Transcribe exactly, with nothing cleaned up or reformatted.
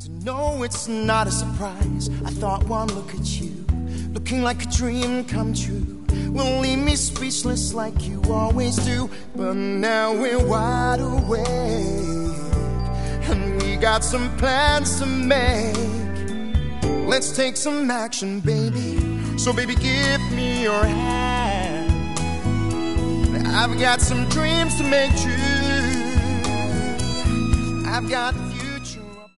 No, it's not a surprise. I thought one look at you, looking like a dream come true, will leave me speechless like you always do. But now we're wide awake, and we got some plans to make. Let's take some action, baby. So baby, give me your hand. I've got some dreams to make true. I've got